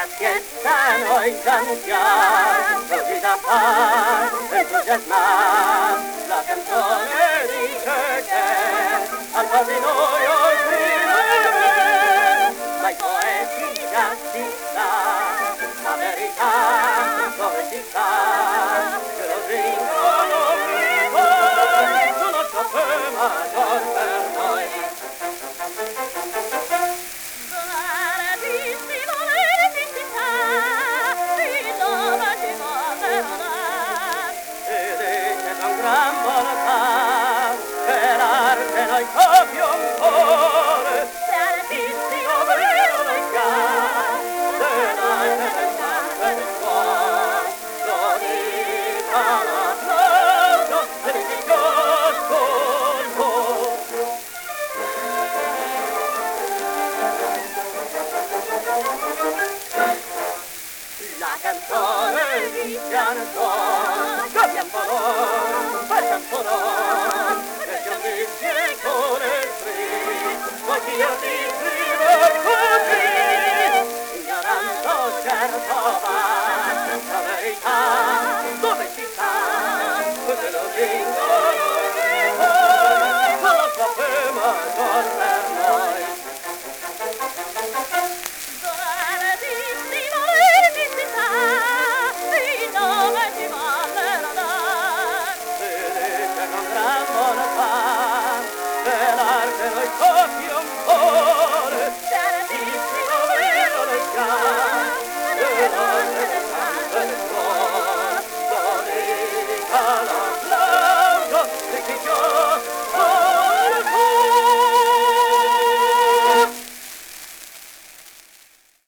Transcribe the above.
fiesta noi cantiamo, così da far entusiasmare la canzone dice che al di noi oltre ma i poeti già si sa, la verità dove si sta, che lo vincono poi, su nostro tema per noi. Noi proprio ancora se artissimo vero noi se noi ne pensiamo per cuore lo dica l'applauso e di colpo la canzone di Gianetton cambiam color facciam color ma chi io ti scrivo così ignorando certo va la verità dove si sta se lo vincono con lo sapemo ancora per noi dove di volere di si sa di dove si vuole andare se dice con gran buona l'arte noi proprio ancora certissimo vero noi e noi ne sangue del cuore